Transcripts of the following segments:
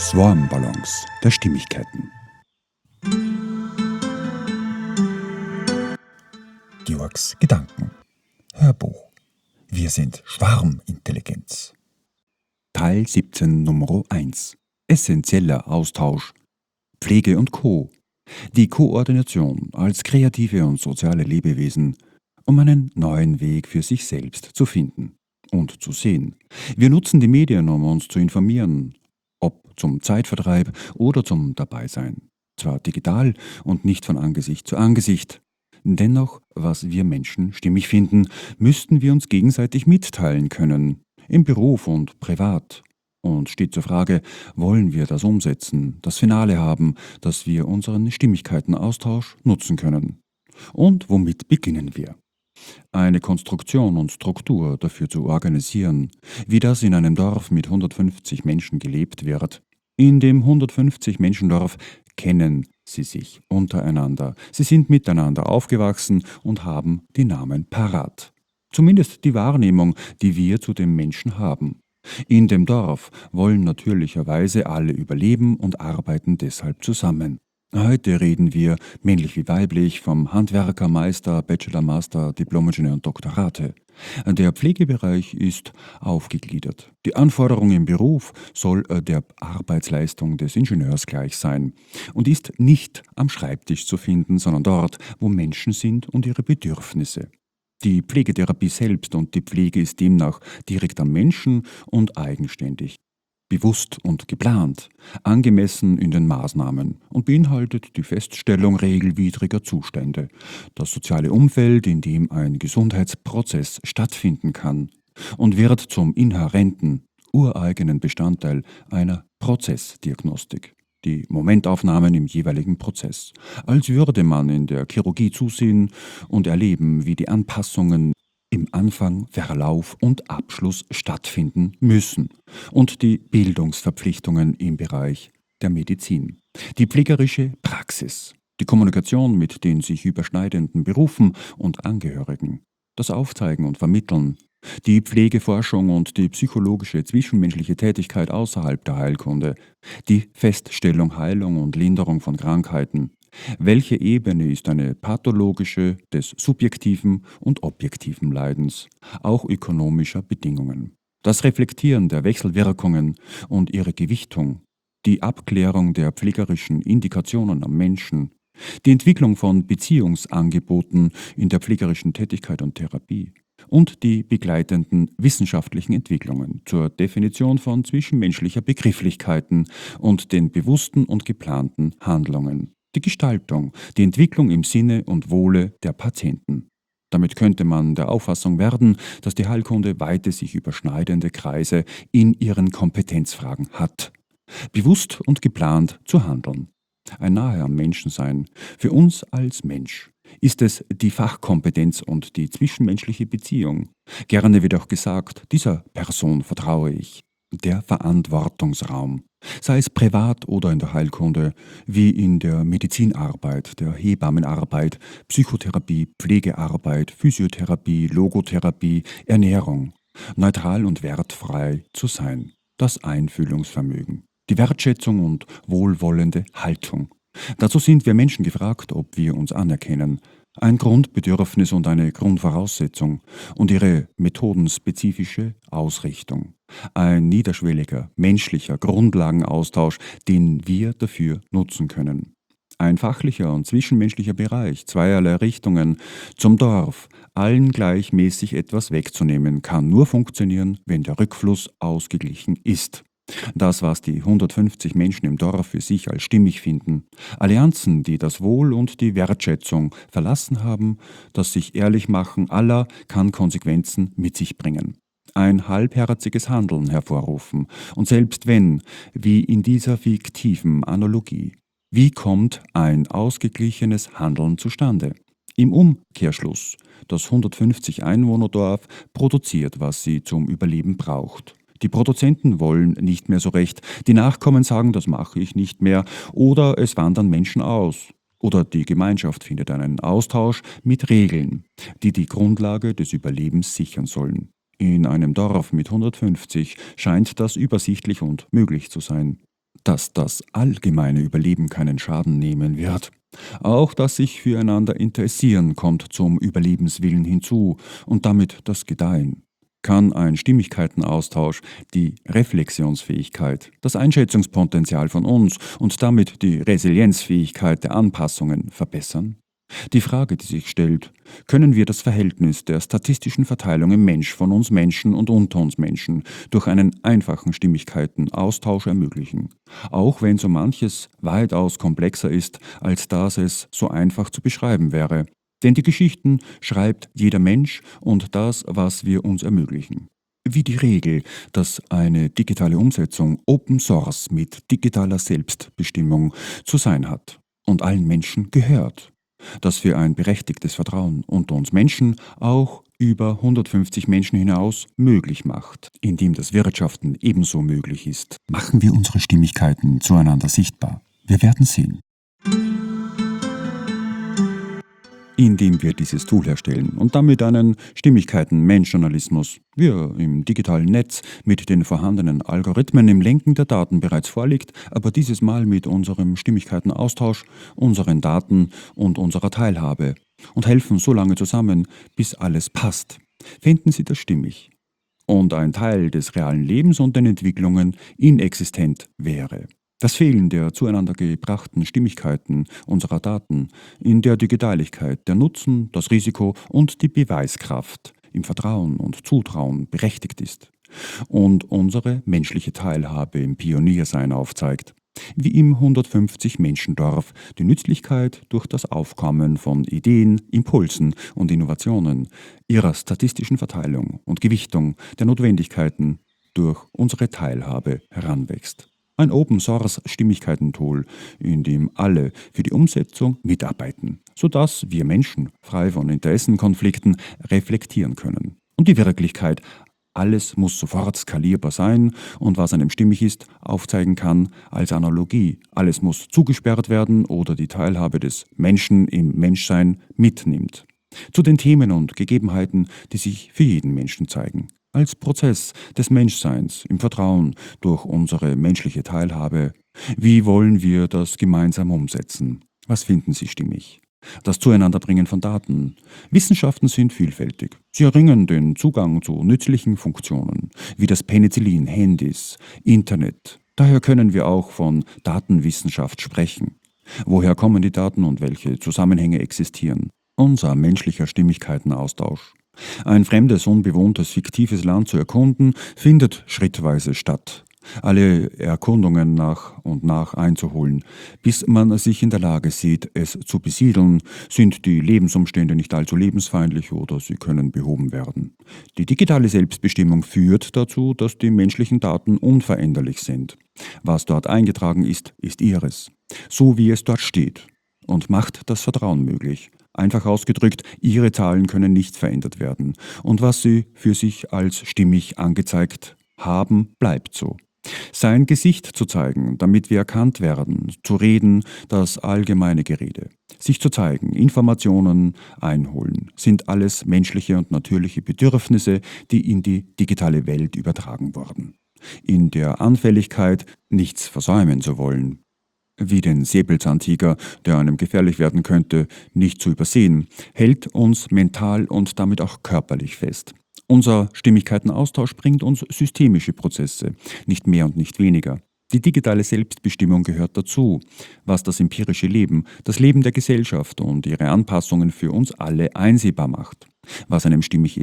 Swarm-Ballons der Stimmigkeiten. Georgs Gedanken. Hörbuch. Wir sind Schwarmintelligenz. Teil 17 Nummer 1. Essentieller Austausch. Pflege und Co. Die Koordination als kreative und soziale Lebewesen, um einen neuen Weg für sich selbst zu finden und zu sehen. Wir nutzen die Medien, um uns zu informieren, ob zum Zeitvertreib oder zum Dabeisein. Zwar digital und nicht von Angesicht zu Angesicht. Dennoch, was wir Menschen stimmig finden, müssten wir uns gegenseitig mitteilen können, im Beruf und privat. Und steht zur Frage, wollen wir das umsetzen, das Finale haben, dass wir unseren Stimmigkeitenaustausch nutzen können? Und womit beginnen wir? Eine Konstruktion und Struktur dafür zu organisieren, wie das in einem Dorf mit 150 Menschen gelebt wird. In dem 150-Menschen-Dorf kennen sie sich untereinander. Sie sind miteinander aufgewachsen und haben die Namen parat. Zumindest die Wahrnehmung, die wir zu dem Menschen haben. In dem Dorf wollen natürlicherweise alle überleben und arbeiten deshalb zusammen. Heute reden wir, männlich wie weiblich, vom Handwerker, Meister, Bachelor, Master, Diplom-Ingenieur und Doktorate. Der Pflegebereich ist aufgegliedert. Die Anforderung im Beruf soll der Arbeitsleistung des Ingenieurs gleich sein und ist nicht am Schreibtisch zu finden, sondern dort, wo Menschen sind und ihre Bedürfnisse. Die Pflegetherapie selbst und die Pflege ist demnach direkt am Menschen und eigenständig. Bewusst und geplant, angemessen in den Maßnahmen und beinhaltet die Feststellung regelwidriger Zustände, das soziale Umfeld, in dem ein Gesundheitsprozess stattfinden kann und wird zum inhärenten, ureigenen Bestandteil einer Prozessdiagnostik. Die Momentaufnahmen im jeweiligen Prozess, als würde man in der Chirurgie zusehen und erleben, wie die Anpassungen im Anfang, Verlauf und Abschluss stattfinden müssen und die Bildungsverpflichtungen im Bereich der Medizin. Die pflegerische Praxis, die Kommunikation mit den sich überschneidenden Berufen und Angehörigen, das Aufzeigen und Vermitteln, die Pflegeforschung und die psychologische zwischenmenschliche Tätigkeit außerhalb der Heilkunde, die Feststellung, Heilung und Linderung von Krankheiten. Welche Ebene ist eine pathologische des subjektiven und objektiven Leidens, auch ökonomischer Bedingungen? Das Reflektieren der Wechselwirkungen und ihre Gewichtung, die Abklärung der pflegerischen Indikationen am Menschen, die Entwicklung von Beziehungsangeboten in der pflegerischen Tätigkeit und Therapie und die begleitenden wissenschaftlichen Entwicklungen zur Definition von zwischenmenschlicher Begrifflichkeiten und den bewussten und geplanten Handlungen. Die Gestaltung, die Entwicklung im Sinne und Wohle der Patienten. Damit könnte man der Auffassung werden, dass die Heilkunde weite sich überschneidende Kreise in ihren Kompetenzfragen hat. Bewusst und geplant zu handeln. Ein Nahe am Menschensein. Für uns als Mensch ist es die Fachkompetenz und die zwischenmenschliche Beziehung. Gerne wird auch gesagt, dieser Person vertraue ich. Der Verantwortungsraum, sei es privat oder in der Heilkunde, wie in der Medizinarbeit, der Hebammenarbeit, Psychotherapie, Pflegearbeit, Physiotherapie, Logotherapie, Ernährung, neutral und wertfrei zu sein, das Einfühlungsvermögen, die Wertschätzung und wohlwollende Haltung. Dazu sind wir Menschen gefragt, ob wir uns anerkennen, ein Grundbedürfnis und eine Grundvoraussetzung und ihre methodenspezifische Ausrichtung. Ein niederschwelliger, menschlicher Grundlagenaustausch, den wir dafür nutzen können. Ein fachlicher und zwischenmenschlicher Bereich zweierlei Richtungen zum Dorf, allen gleichmäßig etwas wegzunehmen, kann nur funktionieren, wenn der Rückfluss ausgeglichen ist. Das, was die 150 Menschen im Dorf für sich als stimmig finden. Allianzen, die das Wohl und die Wertschätzung verlassen haben, das sich ehrlich machen aller kann Konsequenzen mit sich bringen. Ein halbherziges Handeln hervorrufen. Und selbst wenn, wie in dieser fiktiven Analogie, wie kommt ein ausgeglichenes Handeln zustande? Im Umkehrschluss, das 150 Einwohnerdorf produziert, was sie zum Überleben braucht. Die Produzenten wollen nicht mehr so recht, die Nachkommen sagen, das mache ich nicht mehr, oder es wandern Menschen aus. Oder die Gemeinschaft findet einen Austausch mit Regeln, die die Grundlage des Überlebens sichern sollen. In einem Dorf mit 150 scheint das übersichtlich und möglich zu sein. dass das allgemeine Überleben keinen Schaden nehmen wird. Auch das sich füreinander interessieren kommt zum Überlebenswillen hinzu und damit das Gedeihen. Kann ein Stimmigkeitenaustausch die Reflexionsfähigkeit, das Einschätzungspotenzial von uns und damit die Resilienzfähigkeit der Anpassungen verbessern? Die Frage, die sich stellt: Können wir das Verhältnis der statistischen Verteilung im Mensch von uns Menschen und unter uns Menschen durch einen einfachen Stimmigkeitenaustausch ermöglichen, auch wenn so manches weitaus komplexer ist, als dass es so einfach zu beschreiben wäre. Denn die Geschichten schreibt jeder Mensch und das, was wir uns ermöglichen. Wie die Regel, dass eine digitale Umsetzung Open Source mit digitaler Selbstbestimmung zu sein hat und allen Menschen gehört. Das wir ein berechtigtes Vertrauen unter uns Menschen auch über 150 Menschen hinaus möglich macht, indem das Wirtschaften ebenso möglich ist. Machen wir unsere Stimmigkeiten zueinander sichtbar. Wir werden sehen. Indem wir dieses Tool herstellen und damit einen Stimmigkeiten-Mensch-Journalismus, wie er im digitalen Netz mit den vorhandenen Algorithmen im Lenken der Daten bereits vorliegt, aber dieses Mal mit unserem Stimmigkeitenaustausch, unseren Daten und unserer Teilhabe und helfen so lange zusammen, bis alles passt. Finden Sie das stimmig? Und ein Teil des realen Lebens und den Entwicklungen inexistent wäre. Das Fehlen der zueinander gebrachten Stimmigkeiten unserer Daten, in der die Gedeiglichkeit, der Nutzen, das Risiko und die Beweiskraft im Vertrauen und Zutrauen berechtigt ist und unsere menschliche Teilhabe im Pioniersein aufzeigt, wie im 150-Menschen-Dorf die Nützlichkeit durch das Aufkommen von Ideen, Impulsen und Innovationen, ihrer statistischen Verteilung und Gewichtung der Notwendigkeiten durch unsere Teilhabe heranwächst. Ein Open-Source-Stimmigkeiten-Tool, in dem alle für die Umsetzung mitarbeiten, sodass wir Menschen frei von Interessenkonflikten reflektieren können. Und die Wirklichkeit: alles muss sofort skalierbar sein und was einem stimmig ist, aufzeigen kann als Analogie. Alles muss zugesperrt werden oder die Teilhabe des Menschen im Menschsein mitnimmt. Zu den Themen und Gegebenheiten, die sich für jeden Menschen zeigen. Als Prozess des Menschseins im Vertrauen durch unsere menschliche Teilhabe. Wie wollen wir das gemeinsam umsetzen? Was finden Sie stimmig? Das Zueinanderbringen von Daten. Wissenschaften sind vielfältig. Sie erringen den Zugang zu nützlichen Funktionen, wie das Penicillin, Handys, Internet. Daher können wir auch von Datenwissenschaft sprechen. Woher kommen die Daten und welche Zusammenhänge existieren? Unser menschlicher Stimmigkeitenaustausch. Ein fremdes, unbewohntes, fiktives Land zu erkunden, findet schrittweise statt. Alle Erkundungen nach und nach einzuholen. Bis man sich in der Lage sieht, es zu besiedeln, sind die Lebensumstände nicht allzu lebensfeindlich oder sie können behoben werden. Die digitale Selbstbestimmung führt dazu, dass die menschlichen Daten unveränderlich sind. Was dort eingetragen ist, ist ihres. So wie es dort steht. Und macht das Vertrauen möglich. Einfach ausgedrückt, Ihre Zahlen können nicht verändert werden. Und was Sie für sich als stimmig angezeigt haben, bleibt so. Sein Gesicht zu zeigen, damit wir erkannt werden, zu reden, das allgemeine Gerede. Sich zu zeigen, Informationen einholen, sind alles menschliche und natürliche Bedürfnisse, die in die digitale Welt übertragen wurden. In der Anfälligkeit, nichts versäumen zu wollen, wie den Säbelzahntiger, der einem gefährlich werden könnte, nicht zu übersehen, hält uns mental und damit auch körperlich fest. Unser Stimmigkeitenaustausch bringt uns systemische Prozesse, nicht mehr und nicht weniger. Die digitale Selbstbestimmung gehört dazu, was das empirische Leben, das Leben der Gesellschaft und ihre Anpassungen für uns alle einsehbar macht. Was einem stimmig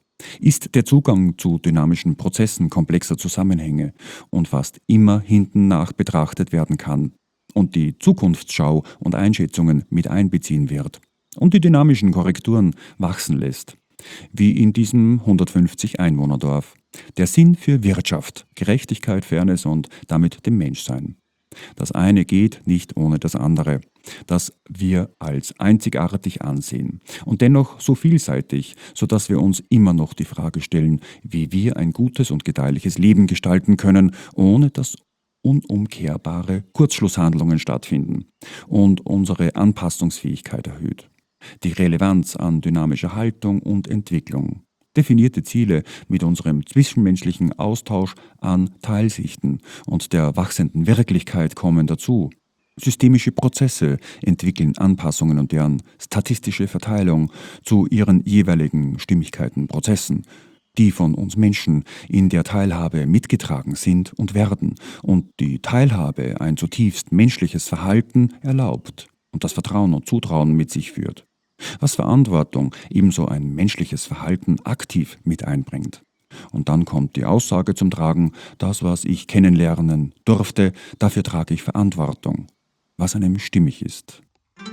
ist der Zugang zu dynamischen Prozessen komplexer Zusammenhänge und fast immer hinten nach betrachtet werden kann und die Zukunftsschau und Einschätzungen mit einbeziehen wird und die dynamischen Korrekturen wachsen lässt, wie in diesem 150-Einwohnerdorf. Der Sinn für Wirtschaft, Gerechtigkeit, Fairness und damit dem Menschsein. Das eine geht nicht ohne das andere, das wir als einzigartig ansehen und dennoch so vielseitig, sodass wir uns immer noch die Frage stellen, wie wir ein gutes und gedeihliches Leben gestalten können, ohne dass unumkehrbare Kurzschlusshandlungen stattfinden und unsere Anpassungsfähigkeit erhöht. Die Relevanz an dynamischer Haltung und Entwicklung. Definierte Ziele mit unserem zwischenmenschlichen Austausch an Teilsichten und der wachsenden Wirklichkeit kommen dazu. Systemische Prozesse entwickeln Anpassungen und deren statistische Verteilung zu ihren jeweiligen Stimmigkeiten, Prozessen, die von uns Menschen in der Teilhabe mitgetragen sind und werden und die Teilhabe ein zutiefst menschliches Verhalten erlaubt und das Vertrauen und Zutrauen mit sich führt, was Verantwortung ebenso ein menschliches Verhalten aktiv mit einbringt. Und dann kommt die Aussage zum Tragen, das, was ich kennenlernen durfte, dafür trage ich Verantwortung, was einem stimmig ist.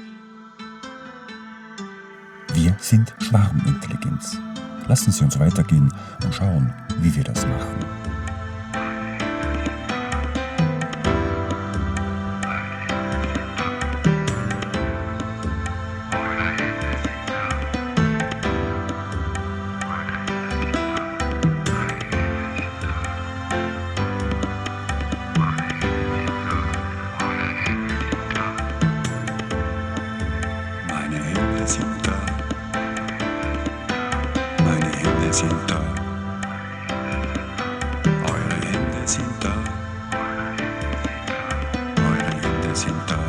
Wir sind Schwarmintelligenz. Lassen Sie uns weitergehen und schauen, wie wir das machen. Meine Hände sind da. Meine Hände sind da. Eure Hände sind da. Eure Hände sind da.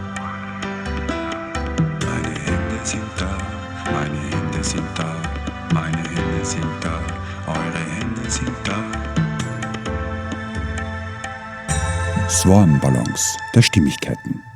Meine Hände sind da. Meine Hände sind da. Meine Hände sind da. Eure Hände sind da. Swarm Balance der Stimmigkeiten.